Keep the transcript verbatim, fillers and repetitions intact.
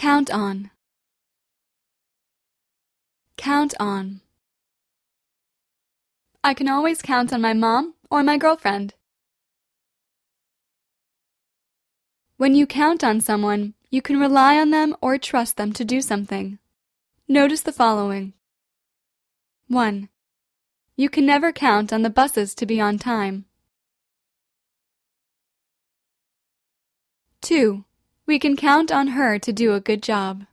Count on. Count on. I can always count on my mom or my girlfriend. When you count on someone, you can rely on them or trust them to do something. Notice the following. one. You can never count on the buses to be on time. two. We can count on her to do a good job.